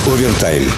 Овертайм.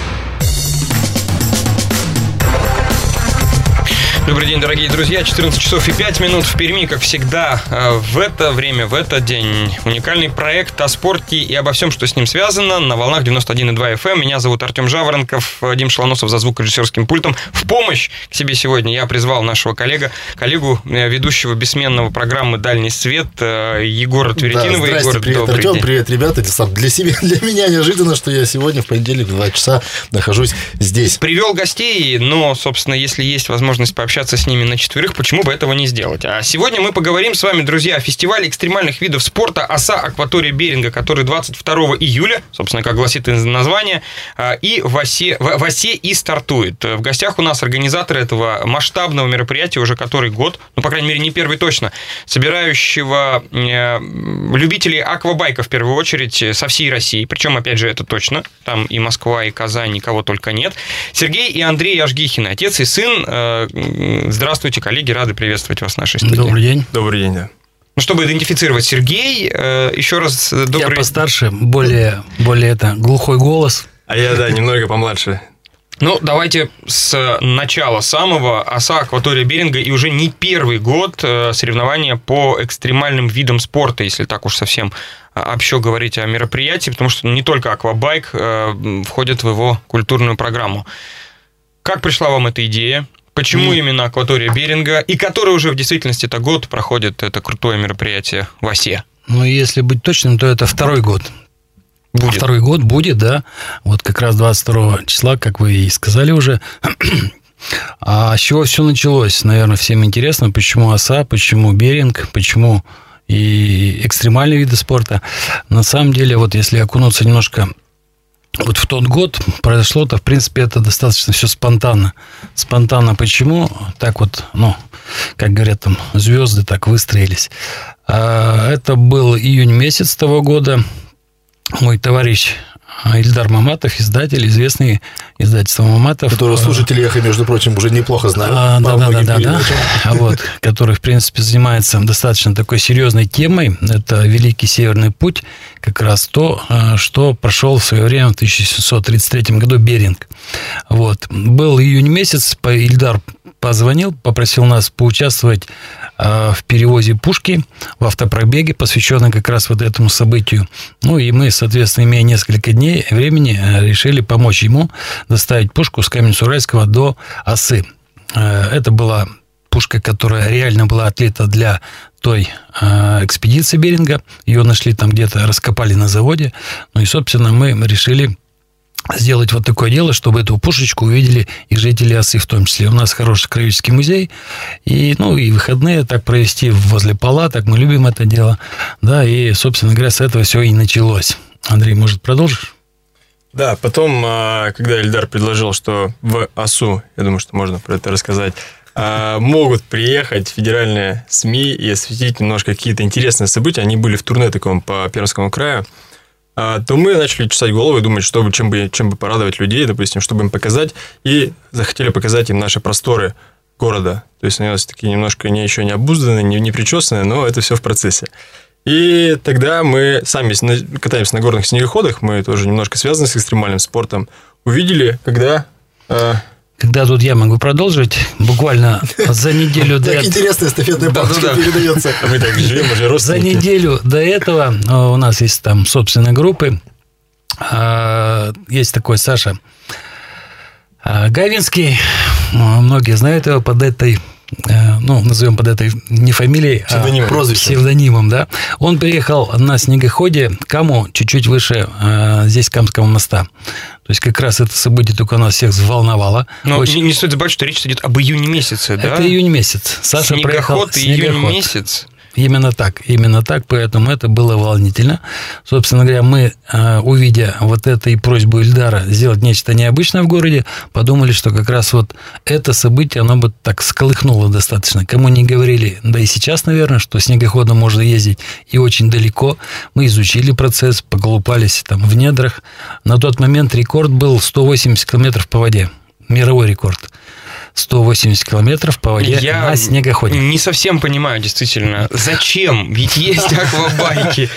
Добрый день, дорогие друзья. 14 часов и 5 минут в Перми, как всегда, в это время, в этот день. Уникальный проект о спорте и обо всем, что с ним связано, на волнах 91,2 FM. Меня зовут Артем Жаворонков, Вадим Шалоносов за звукорежиссерским пультом. В помощь к себе сегодня я призвал нашего коллегу, ведущего бессменного программы «Дальний свет» Егора Тверетинова. Да, Егор, привет, Артем, день. Привет, ребята. Для меня неожиданно, что я сегодня в понедельник в 2 часа нахожусь здесь. Привел гостей, но, собственно, если есть возможность пообщаться с ними на четверых, почему бы этого не сделать? А сегодня мы поговорим с вами, друзья, о фестивале экстремальных видов спорта «Оса. Акватория Беринга», который 22 июля, собственно, как гласит название, и в Осе и стартует. В гостях у нас организаторы этого масштабного мероприятия уже который год, ну, по крайней мере, не первый точно, собирающего любителей аквабайка, в первую очередь, со всей России. Причем, опять же, это точно. Там и Москва, и Казань, никого только нет. Сергей и Андрей Ажгихины, отец и сын. Здравствуйте, коллеги, рады приветствовать вас в нашей студии. Добрый день. Добрый день, да. Ну, чтобы идентифицировать, Сергей, еще раз добрый... Я постарше, более глухой голос. А я, да, немного помладше. Ну, давайте с начала самого. «Оса. Акватория Беринга», и уже не первый год соревнования по экстремальным видам спорта, если так уж совсем общо говорить о мероприятии, потому что не только аквабайк входит в его культурную программу. Как пришла вам эта идея? Почему именно «Акватория Беринга», и который уже в действительности это год проходит это крутое мероприятие в Осе? Ну, если быть точным, то это второй год. Будет. Второй год будет, да. Вот как раз 22 числа, как вы и сказали уже. А с чего все началось? Наверное, всем интересно, почему Оса, почему Беринг, почему и экстремальные виды спорта. На самом деле, вот если окунуться немножко... Вот в тот год произошло-то, в принципе, это достаточно все спонтанно. Спонтанно почему? Так вот, ну, как говорят, там, звезды так выстроились. Это был июнь месяц того года. Мой товарищ Ильдар Маматов, издатель, известный издательство Маматов. Которого слушатели «Эхо», между прочим, уже неплохо знают. Да. Вот, который, в принципе, занимается достаточно такой серьезной темой. Это Великий Северный путь. Как раз то, что прошел в свое время в 1733 году Беринг. Вот. Был июнь месяц, Ильдар позвонил, попросил нас поучаствовать в перевозе пушки в автопробеге, посвященном как раз вот этому событию. Ну, и мы, соответственно, имея несколько дней времени, решили помочь ему доставить пушку с Каменец-Уральского до Осы. Это была пушка, которая реально была отлита для той экспедиции Беринга. Ее нашли там где-то, раскопали на заводе. Ну, и, собственно, мы решили сделать вот такое дело, чтобы эту пушечку увидели и жители Осы в том числе. У нас хороший краеведческий музей, и, ну, и выходные так провести возле палаток, мы любим это дело, да, и, собственно говоря, с этого все и началось. Андрей, может, продолжишь? Да, потом, когда Ильдар предложил, что в Осу, я думаю, что можно про это рассказать, могут приехать федеральные СМИ и осветить немножко какие-то интересные события, они были в турне таком по Пермскому краю, то мы начали чесать голову и думать, чем бы порадовать людей, допустим, чтобы им показать, и захотели показать им наши просторы города. То есть, они у нас такие немножко еще не обузданные, не причесанные, но это все в процессе. И тогда мы сами катаемся на горных снегоходах, мы тоже немножко связаны с экстремальным спортом, увидели, когда тут я могу продолжить, буквально за неделю до этого... Так интересная эстафетная палочка передается. Мы так живем, уже родственники. За неделю до этого у нас есть там собственные группы. Есть такой Саша Гавинский. Многие знают его под этой... ну, назовем под этой не фамилией, псевдонимом, да. Он приехал на снегоходе к Каму, чуть-чуть выше здесь Камского моста. То есть, как раз это событие только нас всех взволновало. Но не стоит забывать, что речь идет об июне месяце, да? Это июнь месяц. Саша приехал... Снегоход и июнь месяц. Именно так, поэтому это было волнительно. Собственно говоря, мы, увидя вот это и просьбу Ильдара сделать нечто необычное в городе, подумали, что как раз вот это событие, оно бы так всколыхнуло достаточно. Кому не говорили, да и сейчас, наверное, что снегоходом можно ездить и очень далеко. Мы изучили процесс, поколупались там в недрах. На тот момент рекорд был 180 километров по воде. Мировой рекорд. 180 километров по воде на снегоходе. Не совсем понимаю, действительно, зачем? Ведь есть аквабайки.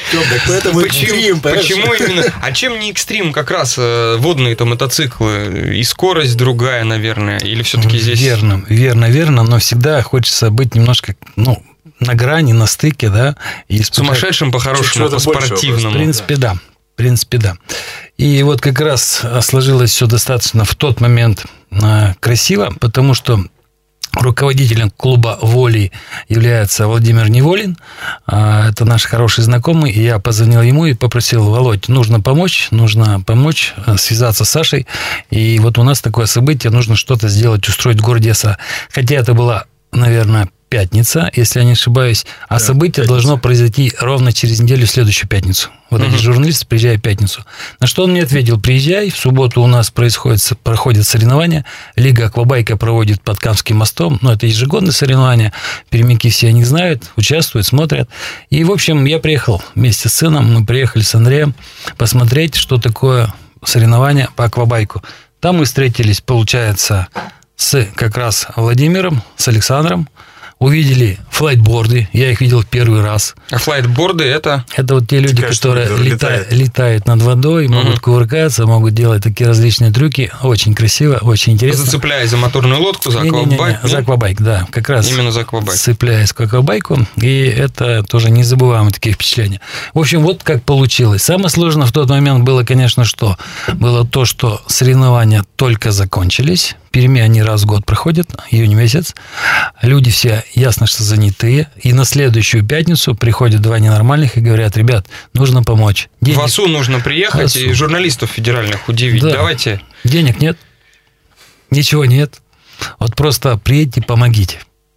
Почему именно? А чем не экстрим? Как раз водные-то мотоциклы. И скорость другая, наверное. Или все-таки здесь... Верно. Но всегда хочется быть немножко, на грани, на стыке, да. И сумасшедшим по-хорошему, по-спортивному. В принципе, да. И вот как раз сложилось все достаточно в тот момент красиво, потому что руководителем клуба «Воли» является Владимир Неволин. Это наш хороший знакомый. И я позвонил ему и попросил: Володь, нужно помочь связаться с Сашей. И вот у нас такое событие, нужно что-то сделать, устроить в городе Оса. Хотя это была, наверное, пятница, если я не ошибаюсь, а событие должно произойти ровно через неделю, в следующую пятницу. Вот эти журналисты приезжают в пятницу. На что он мне ответил: приезжай, в субботу у нас проходят соревнования, Лига Аквабайка проводит под Камским мостом, это ежегодные соревнования, пермяки все о них знают, участвуют, смотрят. И, в общем, я приехал вместе с сыном, мы приехали с Андреем посмотреть, что такое соревнования по аквабайку. Там мы встретились, получается, с как раз Владимиром, с Александром. Увидели флайтборды, я их видел первый раз. А флайтборды это? Это вот те люди, которые летают над водой, могут кувыркаться, могут делать такие различные трюки. Очень красиво, очень интересно. Зацепляясь за моторную лодку, за аквабайк? За аквабайк, да, как раз. Именно за аквабайк. Цепляясь к аквабайку, и это тоже незабываемые такие впечатления. В общем, вот как получилось. Самое сложное в тот момент было, конечно, что? Было то, что соревнования только закончились. В Перми они раз в год проходят, июнь месяц. Люди все, ясно, что занятые. И на следующую пятницу приходят два ненормальных и говорят: ребят, нужно помочь. В ОСУ нужно приехать и журналистов федеральных удивить. Да. Давайте. Денег нет, ничего нет. Вот просто приедьте, помогите.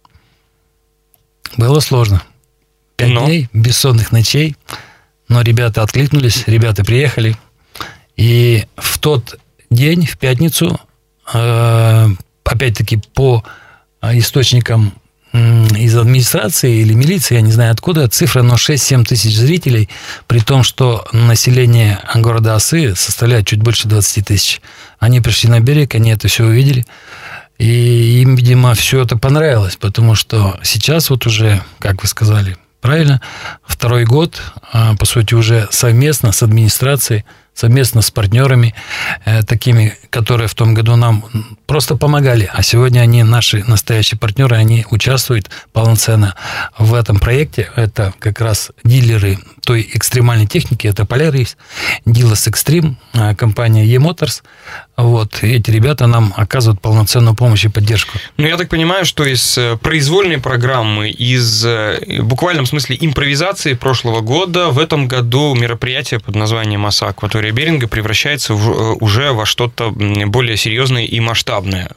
Было сложно. 5 дней, бессонных ночей. Но ребята откликнулись, ребята приехали. И в тот день, в пятницу, опять-таки по источникам из администрации или милиции, я не знаю откуда, цифра, но 6-7 тысяч зрителей, при том, что население города Осы составляет чуть больше 20 тысяч. Они пришли на берег, они это все увидели, и им, видимо, все это понравилось, потому что сейчас вот уже, как вы сказали, правильно, второй год, по сути, уже совместно с администрацией, совместно с партнерами, такими, которые в том году нам просто помогали. А сегодня они, наши настоящие партнеры, они участвуют полноценно в этом проекте. Это как раз дилеры той экстремальной техники, это Polaris, Dealers Extreme, компания E-Motors. Вот, и эти ребята нам оказывают полноценную помощь и поддержку. Я так понимаю, что из произвольной программы, из в буквальном смысле импровизации прошлого года в этом году мероприятие под названием «Оса Акватория Беринга» превращается уже во что-то более серьезное и масштабное.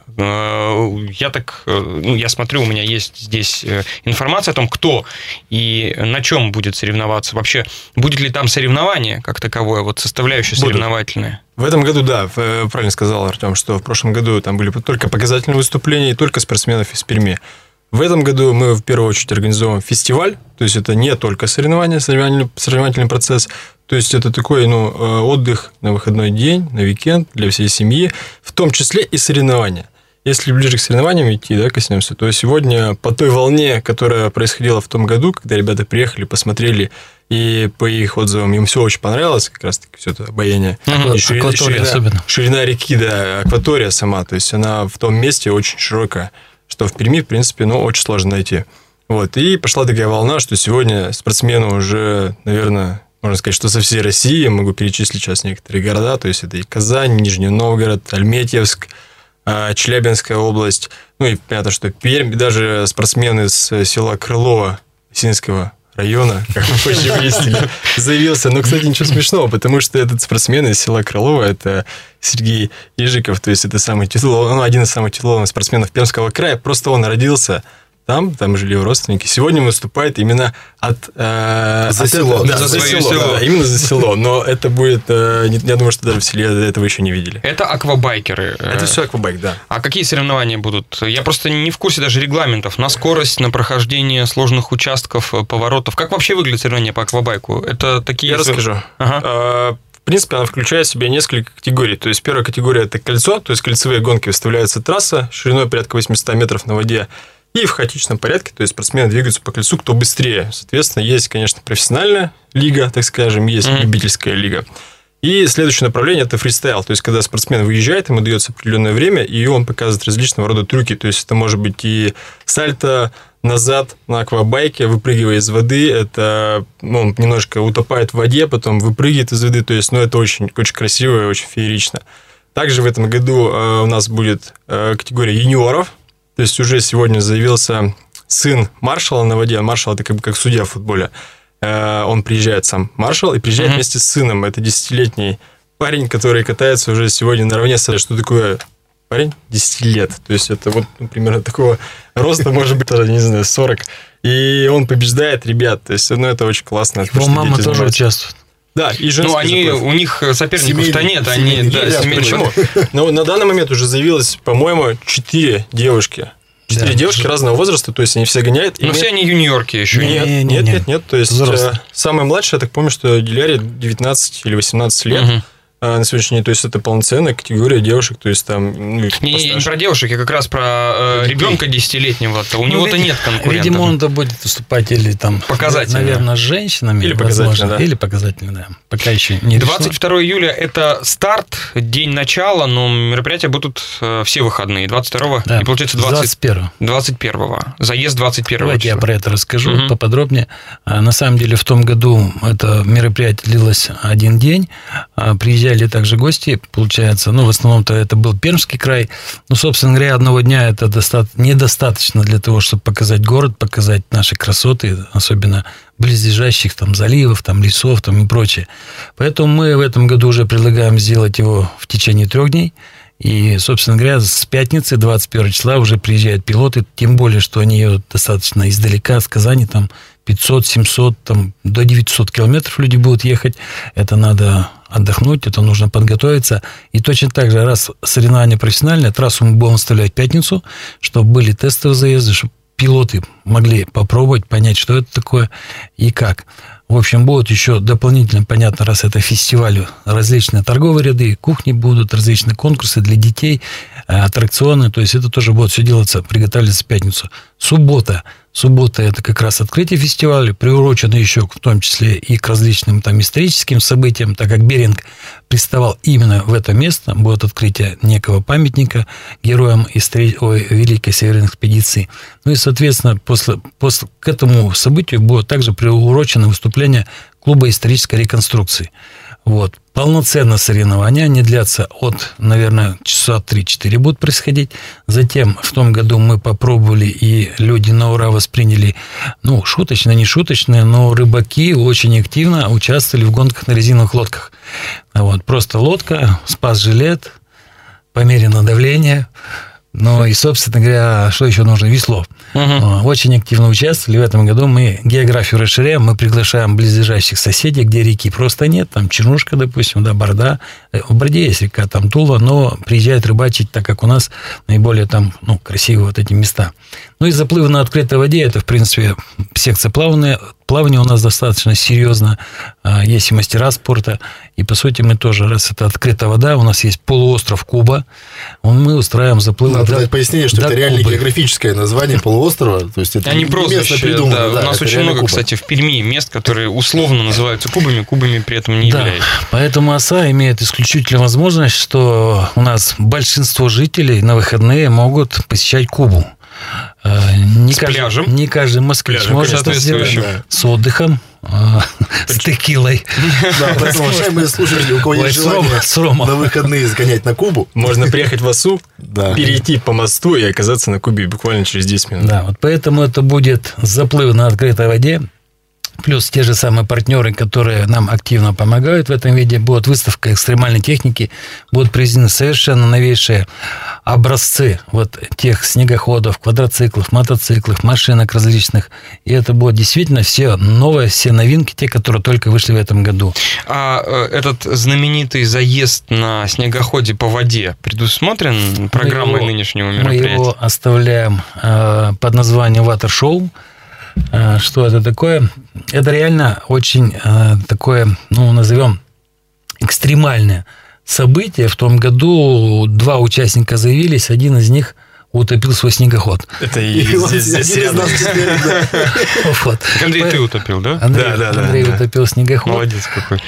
Я смотрю, у меня есть здесь информация о том, кто и на чем будет соревноваться. Вообще, будет ли там соревнование как таковое, вот составляющая соревновательная? В этом году, да, правильно сказал Артем, что в прошлом году там были только показательные выступления и только спортсменов из Перми. В этом году мы в первую очередь организовываем фестиваль, то есть это не только соревнования, соревновательный процесс, то есть это такой отдых на выходной день, на уикенд для всей семьи, в том числе и соревнования. Если ближе к соревнованиям идти, коснемся, то сегодня по той волне, которая происходила в том году, когда ребята приехали, посмотрели, и по их отзывам им все очень понравилось, как раз-таки все это обаяние. Ширина реки, да, акватория сама, то есть она в том месте очень широкая, что в Перми, в принципе, очень сложно найти. Вот, и пошла такая волна, что сегодня спортсмены уже, наверное, можно сказать, что со всей России, могу перечислить сейчас некоторые города, то есть это и Казань, Нижний Новгород, Альметьевск, Челябинская область, и понятно, что Пермь, даже спортсмены с села Крылово Синского района, как мы позже выяснили, заявился. Но, кстати, ничего смешного, потому что этот спортсмен из села Крылово, это Сергей Ежиков, то есть это один из самых титулованных спортсменов Пермского края, просто он родился там жили его родственники. Сегодня выступает именно за село. Да, за село. Да, именно за село. Но это будет, я думаю, что даже в селе этого еще не видели. Это аквабайкеры. Это все аквабайк, да. А какие соревнования будут? Я просто не в курсе даже регламентов. На скорость, на прохождение сложных участков, поворотов. Как вообще выглядят соревнования по аквабайку? Это такие... Я расскажу. Ага. В принципе, она включает в себя несколько категорий. То есть, первая категория – это кольцо, то есть, кольцевые гонки, выставляется трасса шириной порядка 800 метров на воде, и в хаотичном порядке, то есть, спортсмены двигаются по кольцу, кто быстрее. Соответственно, есть, конечно, профессиональная лига, так скажем, есть любительская лига. И следующее направление – это фристайл, то есть, когда спортсмен выезжает, ему дается определенное время, и он показывает различного рода трюки, то есть, это может быть и сальто назад на аквабайке, выпрыгивая из воды, это он немножко утопает в воде, потом выпрыгивает из воды, то есть, это очень, очень красиво и очень феерично. Также в этом году у нас будет категория юниоров, то есть, уже сегодня заявился сын маршала на воде, маршал – это как судья в футболе. Он приезжает сам, маршал, и приезжает вместе с сыном. Это 10-летний парень, который катается уже сегодня наравне с... Что такое парень? 10 лет. То есть, это вот, примерно такого роста, может быть, даже, не знаю, 40. И он побеждает ребят. То есть, это очень классно. Его мама тоже участвует. Да, и женский у них соперников-то нет. Почему? Но на данный момент уже заявилось, по-моему, 4 девушки. 4 девушки разного возраста, то есть они все гоняют. Но все они юниорки еще. Нет. То есть самая младшая, я так помню, что Диляре 19 или 18 лет. На сегодняшний день, то есть это полноценная категория девушек, то есть там... Не про девушек, я как раз про ребенка 10-летнего. У него-то нет конкурентов. Видимо, он-то будет выступать или там... Показательно. Наверное, с женщинами. Или показательно, Или показательно, да. Пока еще не 22 июля – это старт, день начала, но мероприятия будут все выходные. 22-го и, получается, 21-го. Заезд 21-го. Давайте я про это расскажу поподробнее. На самом деле, в том году это мероприятие длилось один день. Приезжали также гости, получается, в основном-то это был Пермский край. Собственно говоря, одного дня это недостаточно для того, чтобы показать город, показать наши красоты, особенно близлежащих там заливов, там лесов, там и прочее. Поэтому мы в этом году уже предлагаем сделать его в течение 3 дней. И, собственно говоря, с пятницы, 21 числа, уже приезжают пилоты, тем более, что они едут достаточно издалека, с Казани, там 500, 700, там, до 900 километров люди будут ехать. Это надо отдохнуть, это нужно подготовиться. И точно так же, раз соревнования профессиональные, трассу мы будем выставлять в пятницу, чтобы были тестовые заезды, чтобы пилоты могли попробовать, понять, что это такое и как. В общем, будут еще дополнительно, понятно, раз это фестиваль, различные торговые ряды, кухни будут, различные конкурсы для детей, аттракционы. То есть, это тоже будет все делаться, приготовиться в пятницу. Суббота это как раз открытие фестиваля, приурочено еще в том числе и к различным там историческим событиям, так как Беринг приставал именно в это место, будет открытие некого памятника героям Великой Северной экспедиции. И, соответственно, после к этому событию будет также приурочено выступление клуба исторической реконструкции. Вот. Полноценно соревнования, они длятся от, наверное, часа 3-4 будут происходить. Затем в том году мы попробовали, и люди на ура восприняли, шуточно, не шуточно, но рыбаки очень активно участвовали в гонках на резиновых лодках. Вот. Просто лодка, спас-жилет, померено давление. И, собственно говоря, что еще нужно? Весло. Очень активно участвовали. В этом году мы географию расширяем, мы приглашаем близлежащих соседей, где реки просто нет. Там Чернушка, допустим, Борда. В Борде есть река, там Тула, но приезжают рыбачить, так как у нас наиболее там, красивые вот эти места. И заплывы на открытой воде, это, в принципе, секция плавания. Плавание у нас достаточно серьезно. Есть и мастера спорта. И, по сути, мы тоже, раз это открытая вода, у нас есть полуостров Куба, мы устраиваем заплывы. Надо дать пояснение, что это реально географическое название полуострова. То есть, это не просто придумано. У нас очень много, кстати, в Перми мест, которые условно называются кубами при этом не являются. Поэтому ОСА имеет исключительную возможность, что у нас большинство жителей на выходные могут посещать Кубу. Пляжем. Не каждый москвич может это сделать. С отдыхом, с текилой. Да, поэтому, уважаемые слушатели, у кого есть желание на выходные сгонять на Кубу, можно приехать в ОСУ, перейти по мосту и оказаться на Кубе буквально через 10 минут. Да, вот поэтому это будет заплыв на открытой воде. Плюс те же самые партнеры, которые нам активно помогают в этом виде. Будет выставка экстремальной техники. Будут привезены совершенно новейшие образцы вот тех снегоходов, квадроциклов, мотоциклов, машинок различных. И это будет действительно все новые, все новинки, те, которые только вышли в этом году. А этот знаменитый заезд на снегоходе по воде предусмотрен программой нынешнего мероприятия? Мы его оставляем под названием «Ватер-шоу». Что это такое? Это реально очень такое, назовем, экстремальное событие. В том году 2 участника заявились, один из них утопил свой снегоход. Это и здесь рядом. Андрей, ты утопил, да? Андрей утопил снегоход. Молодец какой.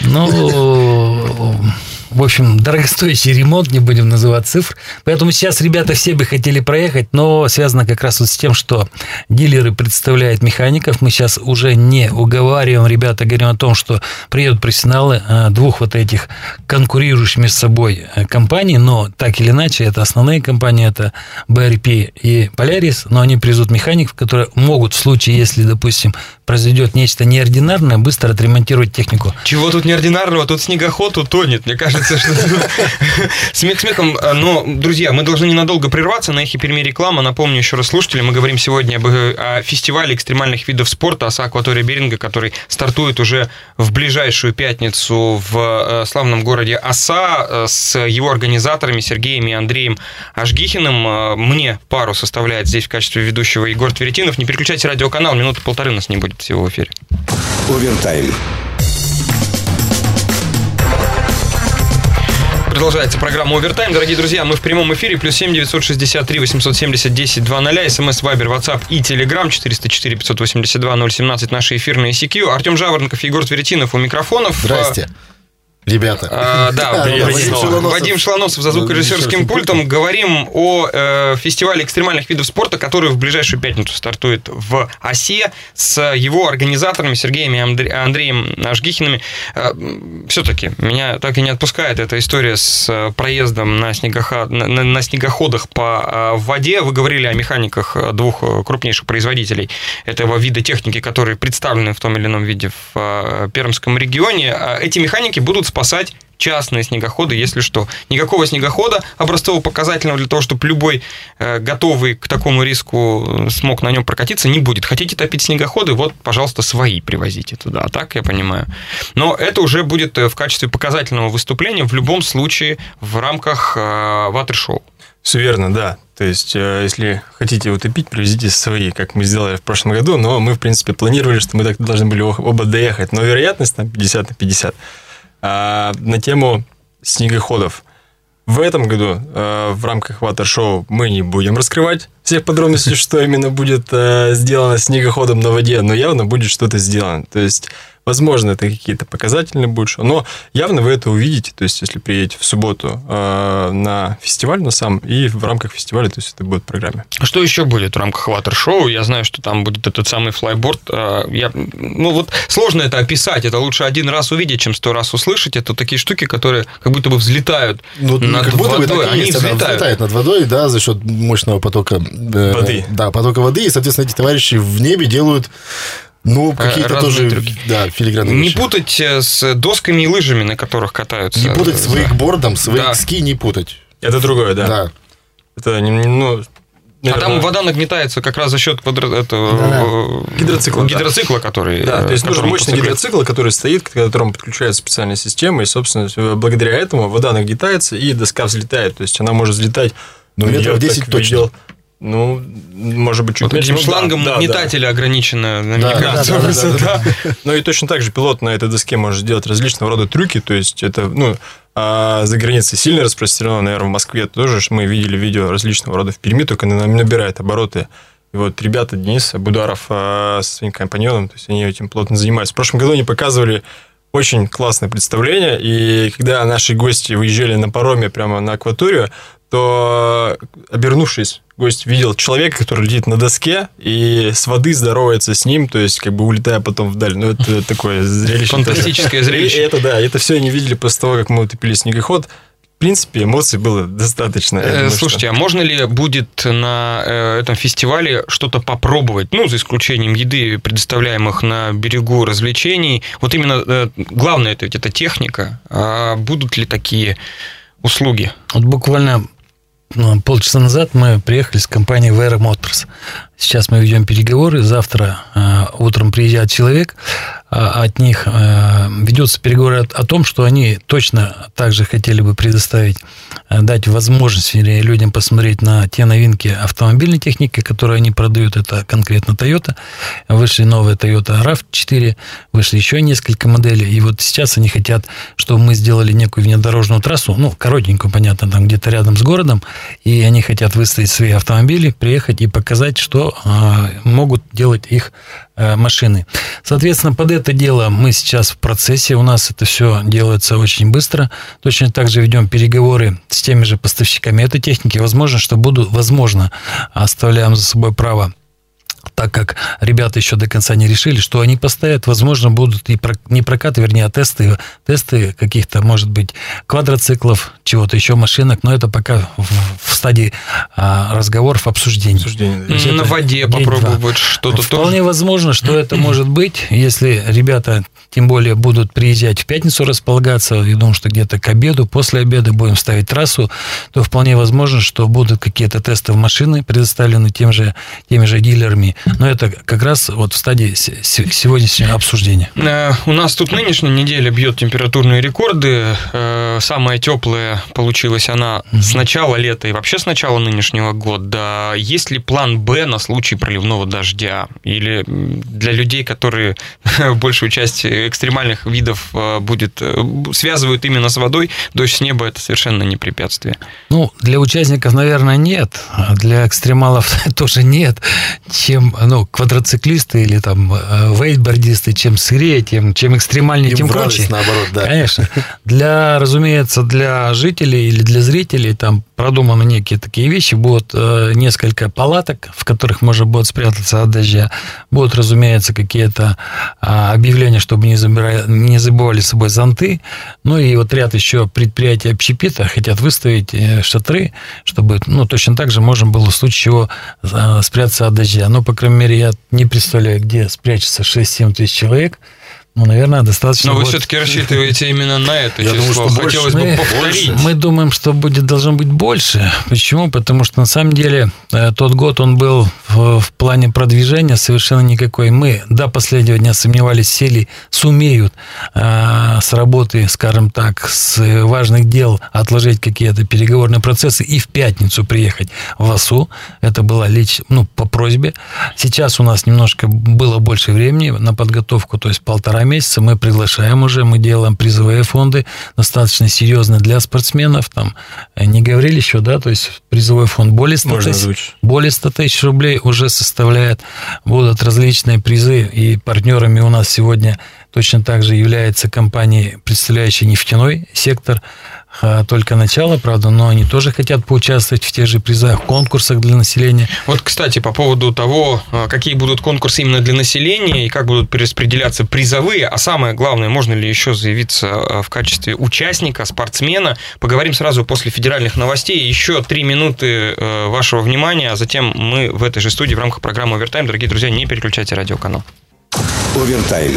В общем, дорогостоящий ремонт, не будем называть цифр. Поэтому сейчас ребята все бы хотели проехать, но связано как раз вот с тем, что дилеры представляют механиков. Мы сейчас уже не уговариваем ребята, говорим о том, что приедут профессионалы 2 вот этих конкурирующих между собой компаний, но так или иначе, это основные компании, это BRP и Polaris, но они привезут механиков, которые могут в случае, если, допустим, произойдет нечто неординарное, быстро отремонтировать технику. Чего тут неординарного? Тут снегоход утонет. Мне кажется, что смех смехом. Но, друзья, мы должны ненадолго прерваться. На Эхе Перми реклама. Напомню еще раз слушателям, мы говорим сегодня о фестивале экстремальных видов спорта «ОСА Акватория Беринга», который стартует уже в ближайшую пятницу в славном городе Оса с его организаторами Сергеем и Андреем Ажгихиным. Мне пару составляет здесь в качестве ведущего Егор Тверетинов. Не переключайте радиоканал, 1-1.5 нас не будет всего в эфире. Овертайм. Продолжается программа «Овертайм». Дорогие друзья, мы в прямом эфире. +7 963 870 10 00. СМС, Вайбер, WhatsApp и Телеграм. 404 582 017. Наши эфирные CQ. Артем Жаворонков, Егор Тверетинов у микрофонов. Здрасте. Ребята. Вадим Шлоносов за звукорежиссерским пультом. Говорим о фестивале экстремальных видов спорта, который в ближайшую пятницу стартует в Осе с его организаторами Сергеем и Андреем Ажгихинами. Все-таки меня так и не отпускает эта история с проездом на снегоходах по воде. Вы говорили о механиках 2 крупнейших производителей этого вида техники, которые представлены в том или ином виде в Пермском регионе. Эти механики будут спасать частные снегоходы, если что. Никакого снегохода образцово-показательного для того, чтобы любой готовый к такому риску смог на нем прокатиться, не будет. Хотите топить снегоходы, вот, пожалуйста, свои привозите туда, так я понимаю. Но это уже будет в качестве показательного выступления в любом случае в рамках ватер-шоу. Все верно, да. То есть, если хотите утопить, привезите свои, как мы сделали в прошлом году, но мы, в принципе, планировали, что мы так должны были оба доехать. Но вероятность там 50/50. На тему снегоходов. В этом году в рамках ватер-шоу мы не будем раскрывать всех подробностей, что именно будет сделано снегоходом на воде, но явно будет что-то сделано. То есть, возможно, это какие-то показательные будут, но явно вы это увидите, то есть, если приедете в субботу на фестиваль, на сам, и в рамках фестиваля, то есть, это будет в программе. Что еще будет в рамках ватер-шоу? Я знаю, что там будет этот самый флайборд. Сложно это описать, это лучше один раз увидеть, чем 100 раз услышать. Это такие штуки, которые как будто бы взлетают над водой. Они взлетают над водой, да, за счет мощного потока воды. Да, потока воды, и, соответственно, эти товарищи в небе делают какие-то тоже трюки. Да, филигранные вещи. Не путать с досками и лыжами, на которых катаются. Не путать с вейкбордом, с вейк-ски не путать. Это другое, да. Это, там вода нагнетается как раз за счет гидроцикла, который... Да, то есть нужен мощный гидроцикл, который стоит, к которому подключается специальная система, и, собственно, благодаря этому вода нагнетается, и доска взлетает. То есть она может взлетать... метров 10 точно. Может быть, чуть меньше. Этим шлангом нагнетателя ограничена навигация. Да. Ну, и точно так же пилот на этой доске может делать различного рода трюки. То есть, это, за границей сильно распространено, наверное, в Москве тоже. Мы видели видео различного рода в Перми, только набирает обороты. И вот ребята, Денис Абударов со своим компаньоном, то есть, они этим плотно занимаются. В прошлом году они показывали очень классное представление, и когда наши гости выезжали на пароме прямо на акваторию, то, обернувшись, гость видел человека, который летит на доске, и с воды здоровается с ним, то есть, как бы улетая потом вдаль. Это такое зрелище. Фантастическое зрелище. Это все они видели после того, как мы утопили снегоход. В принципе, эмоций было достаточно. Слушайте, а можно ли будет на этом фестивале что-то попробовать, за исключением еды, предоставляемых на берегу развлечений? Вот именно главное, это техника. А будут ли такие услуги? Вот буквально полчаса назад мы приехали с компанией Vera Motors. Сейчас мы ведем переговоры. Завтра утром приезжает человек. от них ведется переговоры о том, что они точно также хотели бы дать возможность людям посмотреть на те новинки автомобильной техники, которые они продают. Это конкретно Toyota. Вышли новые Toyota RAV4, вышли еще несколько моделей. И вот сейчас они хотят, чтобы мы сделали некую внедорожную трассу, коротенькую, понятно, там где-то рядом с городом, и они хотят выставить свои автомобили, приехать и показать, что могут делать их машины. Соответственно, под это дело мы сейчас в процессе, у нас это все делается очень быстро. Точно так же ведем переговоры с теми же поставщиками этой техники. Возможно, оставляем за собой право, так как ребята еще до конца не решили, что они поставят, возможно, будут и не прокаты, вернее, а тесты каких-то, может быть, квадроциклов, чего-то еще, машинок, но это пока в стадии разговоров, обсуждений. На воде попробовать что-то. Вполне возможно, что это может быть, если ребята, тем более, будут приезжать в пятницу располагаться, я думаю, что где-то к обеду, после обеда будем ставить трассу, то вполне возможно, что будут какие-то тестовые машины предоставлены теми же дилерами. Но это как раз вот в стадии сегодняшнего обсуждения. У нас тут нынешняя неделя бьет температурные рекорды. Самая теплая получилась она с начала лета и вообще с начала нынешнего года. Есть ли план «Б» на случай проливного дождя? Или для людей, которые большую часть экстремальных видов связывают именно с водой, дождь с неба – это совершенно не препятствие? Для участников, наверное, нет. А для экстремалов тоже нет. Чем квадроциклисты или там вейкбордисты, чем сырее, чем экстремальнее, тем круче. Наоборот, да. Конечно. Разумеется, для жителей или для зрителей там продуманы некие такие вещи. Будут несколько палаток, в которых можно будет спрятаться от дождя. Будут, разумеется, какие-то объявления, чтобы не забывали с собой зонты. И вот ряд еще предприятий общепита хотят выставить шатры, чтобы точно так же можно было в случае чего спрятаться от дождя. По крайней мере, я не представляю, где спрячется 6-7 тысяч человек. Наверное, достаточно. Но вы все-таки рассчитываете именно на это число. Хотелось бы повторить. Мы думаем, что должно быть больше. Почему? Потому что, на самом деле, тот год он был в плане продвижения совершенно никакой. Мы до последнего дня сомневались, все ли сумеют с работы, скажем так, с важных дел отложить какие-то переговорные процессы и в пятницу приехать в ОСУ. Это было по просьбе. Сейчас у нас немножко было больше времени на подготовку, то есть 1,5 месяца мы приглашаем уже, мы делаем призовые фонды достаточно серьезные для спортсменов. Там не говорили еще, да, то есть призовой фонд более 100 тысяч рублей уже составляет. Будут различные призы, и партнерами у нас сегодня точно так же является компания, представляющая нефтяной сектор. Только начало, правда, но они тоже хотят поучаствовать в тех же призах, конкурсах для населения. Вот, кстати, по поводу того, какие будут конкурсы именно для населения и как будут перераспределяться призовые, а самое главное, можно ли еще заявиться в качестве участника, спортсмена, поговорим сразу после федеральных новостей. Еще 3 минуты вашего внимания, а затем мы в этой же студии в рамках программы «Овертайм». Дорогие друзья, не переключайте радиоканал. Овертайм.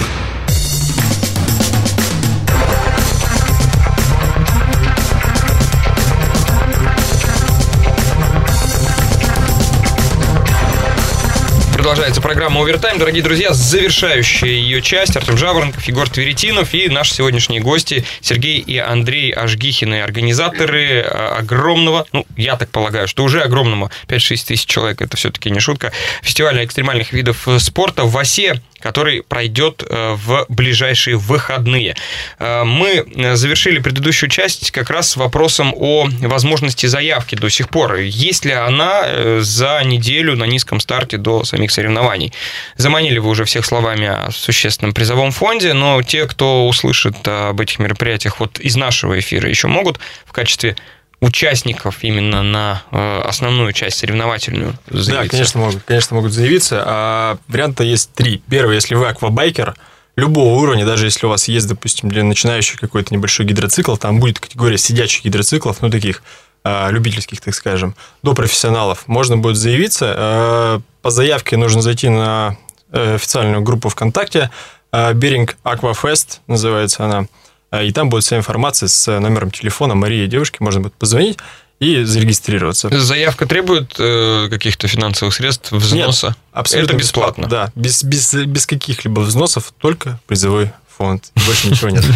Продолжается программа «Овертайм». Дорогие друзья, завершающая ее часть. Артем Жаворонков, Егор Тверетинов и наши сегодняшние гости Сергей и Андрей Ажгихины, организаторы огромного, я так полагаю, что уже огромного, 5-6 тысяч человек, это все-таки не шутка, фестиваля экстремальных видов спорта в ОСЕ, который пройдет в ближайшие выходные. Мы завершили предыдущую часть как раз с вопросом о возможности заявки до сих пор. Есть ли она за неделю на низком старте до самих соревнований? Заманили вы уже всех словами о существенном призовом фонде, но те, кто услышит об этих мероприятиях вот из нашего эфира, еще могут в качестве участников именно на основную часть соревновательную заявиться? Да, конечно могут заявиться. А варианта есть 3. Первый, если вы аквабайкер любого уровня, даже если у вас есть, допустим, для начинающих какой-то небольшой гидроцикл, там будет категория сидячих гидроциклов, таких любительских, так скажем, до профессионалов, можно будет заявиться. По заявке нужно зайти на официальную группу ВКонтакте, Беринг Аквафест называется она, и там будет вся информация с номером телефона Марии, девушки, можно будет позвонить и зарегистрироваться. Заявка требует каких-то финансовых средств, взноса? Нет, абсолютно это бесплатно? Да, без каких-либо взносов, только призовой фонд. Больше ничего нет.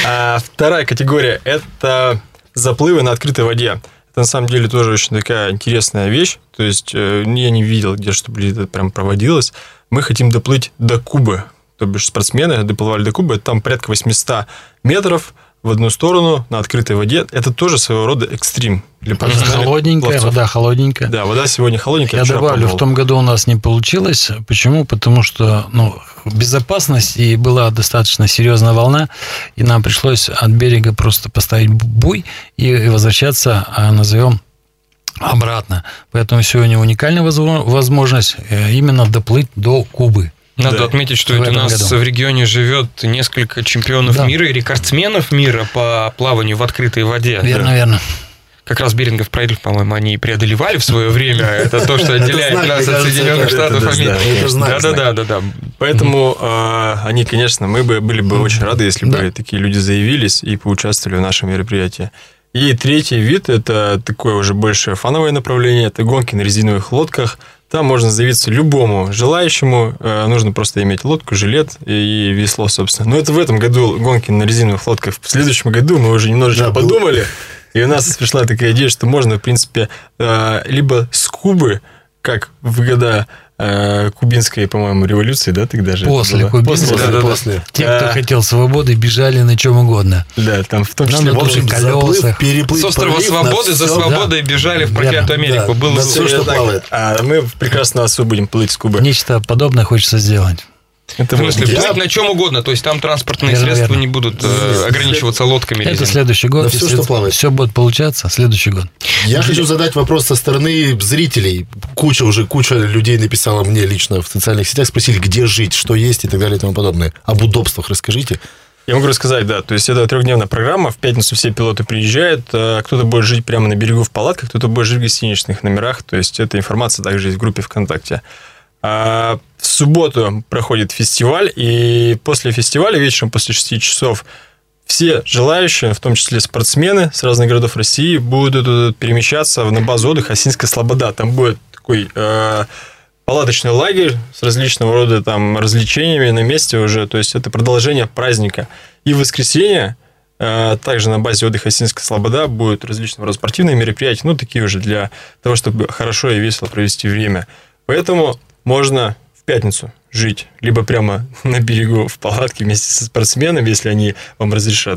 Вторая категория – это заплывы на открытой воде. Это на самом деле тоже очень такая интересная вещь. То есть я не видел, где чтобы это прям проводилось. Мы хотим доплыть до Кубы. То бишь спортсмены доплывали до Кубы. Там порядка 800 метров в одну сторону на открытой воде. Это тоже своего рода экстрим. Холодненькая, вода холодненькая. Да, вода сегодня холодненькая. Я добавлю, в том году у нас не получилось. Почему? Потому что безопасность, и была достаточно серьезная волна, и нам пришлось от берега просто поставить буй и возвращаться, назовем, обратно. Поэтому сегодня уникальная возможность именно доплыть до Кубы. Надо отметить, что ведь у нас в регионе живет несколько чемпионов мира и рекордсменов мира по плаванию в открытой воде. Верно. Как раз Берингов пролив, по-моему, они преодолевали в свое время. Это то, что отделяет нас от Соединенных Штатов Америки. Да. Поэтому они, конечно, мы были бы очень рады, если бы такие люди заявились и поучаствовали в нашем мероприятии. И третий вид – это такое уже больше фановое направление. Это гонки на резиновых лодках. Там можно заявиться любому желающему. Нужно просто иметь лодку, жилет и весло, собственно. Но это в этом году гонки на резиновых лодках. В следующем году мы уже немножечко подумали. И у нас пришла такая идея, что можно, в принципе, либо с Кубы, как в года кубинской, по-моему, революции, да, тогда же? После кубинской, после. Те, кто хотел свободы, бежали на чем угодно. Да, там в том числе... На колесах. С острова Свободы за свободой бежали в проклятую Америку. Было все, что плавает. А мы в прекрасную осу будем плыть с Кубы. Нечто подобное хочется сделать. В смысле, плыть на чем угодно, то есть там транспортные средства не будут ограничиваться лодками. Это следующий год, все будет получаться, следующий год. Я хочу задать вопрос со стороны зрителей. Куча людей написала мне лично в социальных сетях, спросили, где жить, что есть и так далее и тому подобное. Об удобствах расскажите. Я могу рассказать, да. То есть это 3-дневная программа. В пятницу все пилоты приезжают. Кто-то будет жить прямо на берегу в палатках, кто-то будет жить в гостиничных номерах. То есть эта информация также есть в группе ВКонтакте. В субботу проходит фестиваль, и после фестиваля вечером, после 6 часов, все желающие, в том числе спортсмены с разных городов России, будут перемещаться на базу отдыха Осинская Слобода. Там будет такой палаточный лагерь с различного рода там развлечениями на месте уже. То есть это продолжение праздника. И в воскресенье также на базе отдыха Осинская Слобода будут различного рода спортивные мероприятия, такие уже для того, чтобы хорошо и весело провести время. Поэтому можно в пятницу жить либо прямо на берегу в палатке вместе со спортсменами, если они вам разрешат.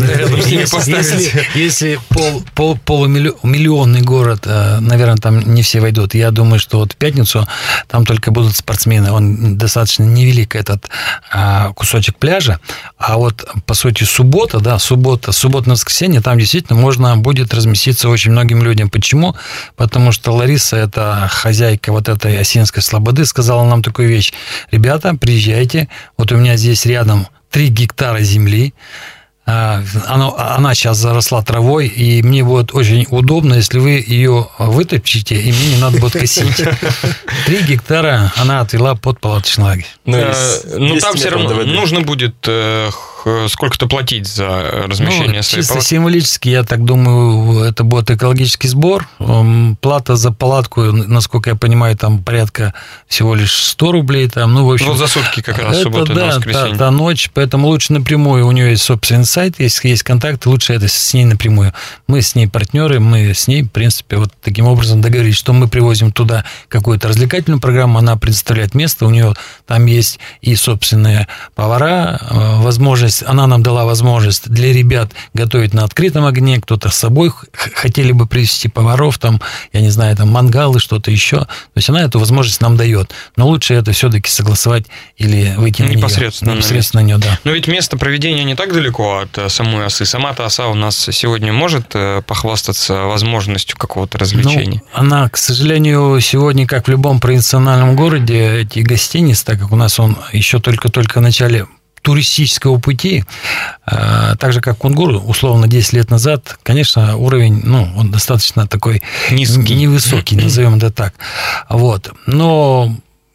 Если полумиллионный город, наверное, там не все войдут. Я думаю, что вот в пятницу там только будут спортсмены. Он достаточно невелик, этот кусочек пляжа. А вот, по сути, суббота на воскресенье, там действительно можно будет разместиться очень многим людям. Почему? Потому что Лариса, это хозяйка вот этой Осинской Слободы, сказала нам такую вещь. Ребята, приезжайте, вот у меня здесь рядом 3 гектара земли, она сейчас заросла травой, и мне будет очень удобно, если вы ее вытопчете, и мне не надо будет косить. 3 гектара она отвела под палаточный лагерь. Там все равно нужно будет сколько-то платить за размещение своей чисто палатки. Символически, я так думаю, это будет экологический сбор. Плата за палатку, насколько я понимаю, там порядка всего лишь 100 рублей. В общем, за сутки как раз, суббота на воскресенье. Да, ночь, поэтому лучше напрямую. У нее есть собственный сайт, есть контакты, лучше это с ней напрямую. Мы с ней партнеры, мы с ней, в принципе, вот таким образом договорились, что мы привозим туда какую-то развлекательную программу, она предоставляет место, у нее там есть и собственные повара, возможность, она нам дала возможность для ребят готовить на открытом огне, кто-то с собой хотели бы привезти поваров, там, я не знаю, там мангалы, что-то еще. То есть она эту возможность нам дает. Но лучше это все-таки согласовать или выйти непосредственно на нее, да. Но ведь место проведения не так далеко от самой осы. Сама-то оса у нас сегодня может похвастаться возможностью какого-то развлечения? Она, к сожалению, сегодня, как в любом провинциональном городе, эти гостиницы, так как у нас он еще только в начале туристического пути, так же, как Кунгур, условно, 10 лет назад, конечно, уровень, он достаточно такой низкий, невысокий, назовем это так. Вот. Но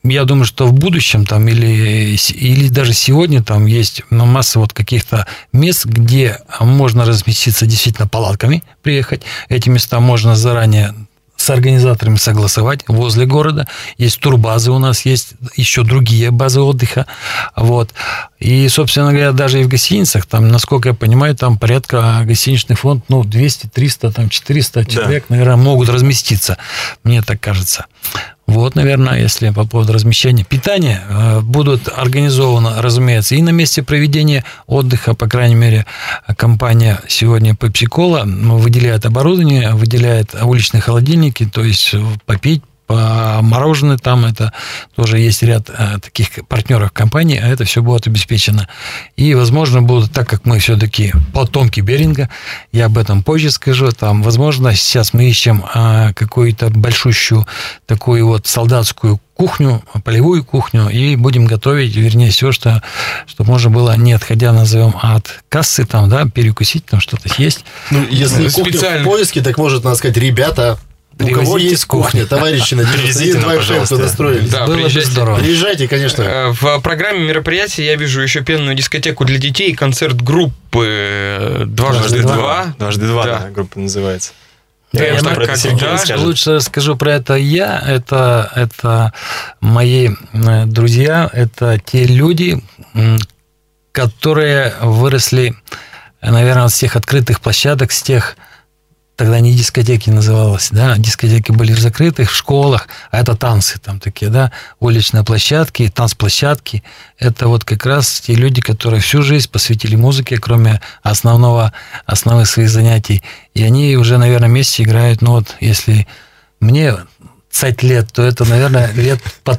я думаю, что в будущем там или даже сегодня там есть масса вот каких-то мест, где можно разместиться действительно палатками, приехать. Эти места можно заранее с организаторами согласовать возле города. Есть турбазы у нас, есть еще другие базы отдыха. Вот. И, собственно говоря, даже и в гостиницах, там, насколько я понимаю, там порядка гостиничный фонд, 200, 300, там, 400 человек, наверное, могут разместиться. Мне так кажется. Вот, наверное, если по поводу размещения. Питание будут организовано, разумеется, и на месте проведения отдыха, по крайней мере, компания сегодня PepsiCola выделяет оборудование, выделяет уличные холодильники, то есть попить, мороженое там, это тоже есть ряд таких партнеров компании, а это все будет обеспечено. И, возможно, будут, так как мы все-таки потомки Беринга, я об этом позже скажу, там, возможно, сейчас мы ищем какую-то большущую такую вот солдатскую кухню, полевую кухню, и будем готовить, вернее, все, что можно было, не отходя, назовем, от кассы, там, да, перекусить, там что-то съесть. Ну, если кухня в поиске, так может, надо сказать, ребята, у кого есть кухня, товарищи на 91.2 настроились. Да, было бы здорово. Приезжайте, конечно. В программе мероприятия я вижу еще пенную дискотеку для детей и концерт группы «Дважды два». «Дважды два», да, группа называется. Да, я лучше расскажу про это это мои друзья, это те люди, которые выросли, наверное, с тех открытых площадок, с тех, тогда не дискотеки называлось, да, дискотеки были в закрытых, в школах, а это танцы там такие, да, уличные площадки, танцплощадки, это вот как раз те люди, которые всю жизнь посвятили музыке, кроме основных своих занятий, и они уже, наверное, вместе играют, если мне 30 лет, то это, наверное, лет по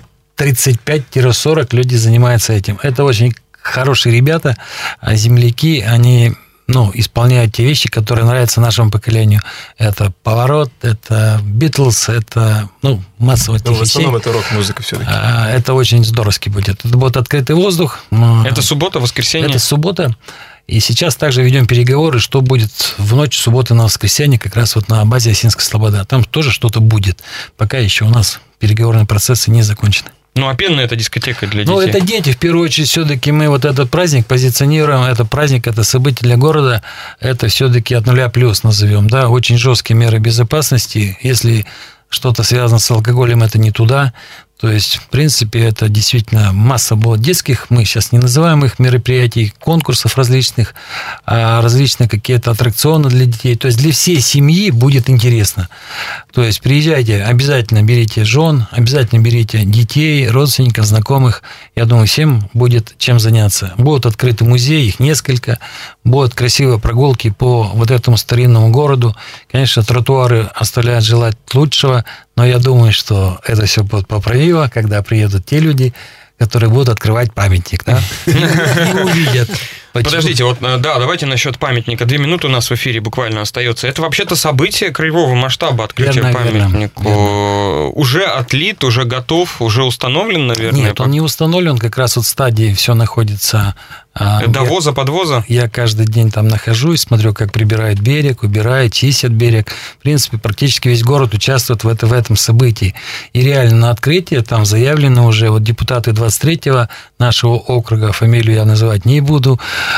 35-40 люди занимаются этим. Это очень хорошие ребята, а земляки, они исполняют те вещи, которые нравятся нашему поколению. Это «Поворот», это «Битлз», это масса вот этих вещей. В основном это рок-музыка все-таки. Это очень здоровски будет. Это будет открытый воздух. Это суббота, воскресенье? Это суббота. И сейчас также ведем переговоры, что будет в ночь субботы на воскресенье, как раз вот на базе Осинская Слобода. Там тоже что-то будет. Пока еще у нас переговорные процессы не закончены. А пенная это дискотека для детей? Это дети, в первую очередь, все-таки мы вот этот праздник позиционируем, это праздник, это событие для города, это все-таки от 0+, назовем, да, очень жесткие меры безопасности, если что-то связано с алкоголем, это не туда. То есть, в принципе, это действительно масса было детских, мы сейчас не называем их мероприятий, конкурсов различных, различные какие-то аттракционы для детей. То есть, для всей семьи будет интересно. То есть, приезжайте, обязательно берите жен, обязательно берите детей, родственников, знакомых. Я думаю, всем будет чем заняться. Будут открыты музеи, их несколько, будут красивые прогулки по вот этому старинному городу. Конечно, тротуары оставляют желать лучшего, но я думаю, что это все будет поправимо, когда приедут те люди, которые будут открывать памятник, да, и увидят. Подождите, давайте насчет памятника. 2 минуты у нас в эфире буквально остается. Это вообще-то событие краевого масштаба, открытия памятника. Уже отлит, уже готов, уже установлен, наверное? Нет, он не установлен, как раз вот в стадии все находится. Довоза, подвоза? Я каждый день там нахожусь, смотрю, как прибирают берег, убирают, чистят берег. В принципе, практически весь город участвует в этом событии. И реально на открытие там заявлены уже депутаты 23-го нашего округа, фамилию я называть не буду,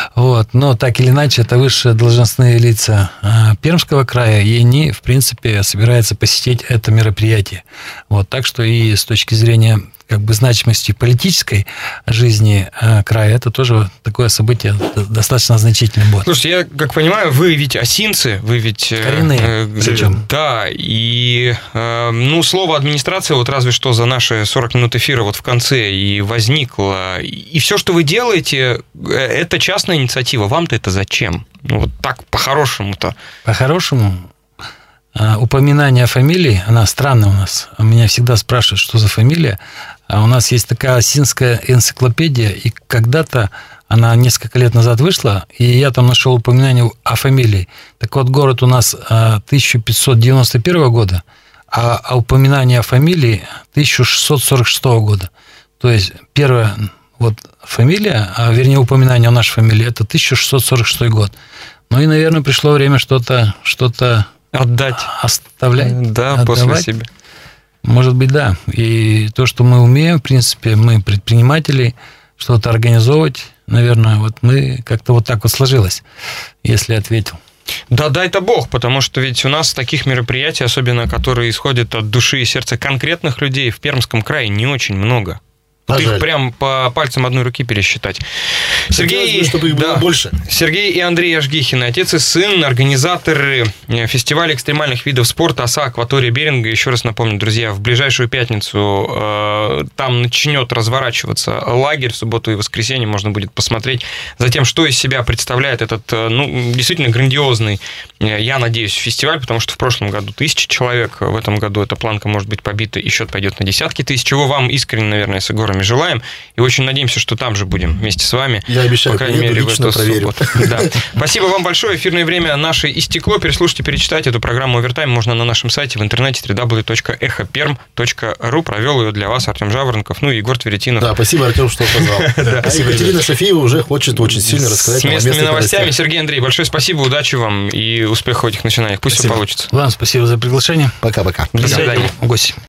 но так или иначе это высшие должностные лица Пермского края, и они, в принципе, собираются посетить это мероприятие. Так что и с точки зрения значимости политической жизни края, это тоже такое событие достаточно значительное будет. Слушайте, я как понимаю, вы ведь осинцы, вы ведь... Коренные. Да, и слово администрация разве что за наши 40 минут эфира в конце и возникло. И все, что вы делаете, это частная инициатива. Вам-то это зачем? Так по-хорошему-то. По-хорошему? Упоминание фамилии, она странная у нас. Меня всегда спрашивают, что за фамилия. У нас есть такая осинская энциклопедия, и когда-то она несколько лет назад вышла, и я там нашел упоминание о фамилии. Так вот, город у нас 1591 года, а упоминание о фамилии 1646 года. То есть, первая фамилия, вернее, упоминание о нашей фамилии, это 1646 год. И, наверное, пришло время что-то отдать. Оставлять. Да, отдавать. после себя. Может быть, да. И то, что мы умеем, в принципе, мы предприниматели, что-то организовывать, наверное, вот мы как-то вот так вот сложилось, если ответил. Да, дай-то бог, потому что ведь у нас таких мероприятий, особенно которые исходят от души и сердца конкретных людей, в Пермском крае не очень много. Вот их прям по пальцам одной руки пересчитать. Сергей, чтобы их было больше. Сергей и Андрей Ажгихины, отец и сын, организаторы фестиваля экстремальных видов спорта «Оса. Акватория Беринга». Еще раз напомню, друзья, в ближайшую пятницу там начнет разворачиваться лагерь. В субботу и воскресенье можно будет посмотреть за тем, что из себя представляет этот, действительно грандиозный, я надеюсь, фестиваль, потому что в прошлом году 1000 человек, в этом году эта планка может быть побита, и счет пойдет на десятки тысяч, чего вам искренне, наверное, с Егором желаем, и очень надеемся, что там же будем вместе с вами. Я обещаю, по крайней мере, лично проверю. Да. Спасибо вам большое. Эфирное время наше истекло. Переслушайте, перечитайте эту программу «Овертайм» можно на нашем сайте в интернете www.echoperm.ru. Провел ее для вас Артем Жаворонков, и Егор Тверетинов. Да, спасибо, Артем, что позвал. Екатерина Шафиева уже хочет очень сильно рассказать с местными новостями. Сергей, Андрей, большое спасибо, удачи вам и успехов в этих начинаниях. Пусть все получится. Вам спасибо за приглашение. Пока-пока. До свидания. Гость.